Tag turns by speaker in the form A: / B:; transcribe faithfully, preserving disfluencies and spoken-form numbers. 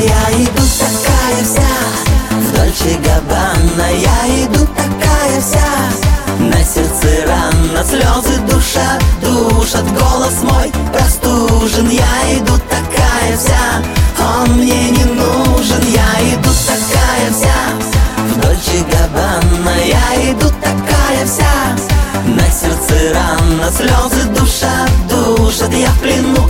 A: Я иду такая вся в Дольче Габбана, я иду такая вся. На сердце рана, слезы душа душат, голос мой простужен. Я иду такая вся, он мне не нужен. Я иду такая вся в Дольче Габбана, я иду такая вся. На сердце рана, слезы душа душат, я в плену.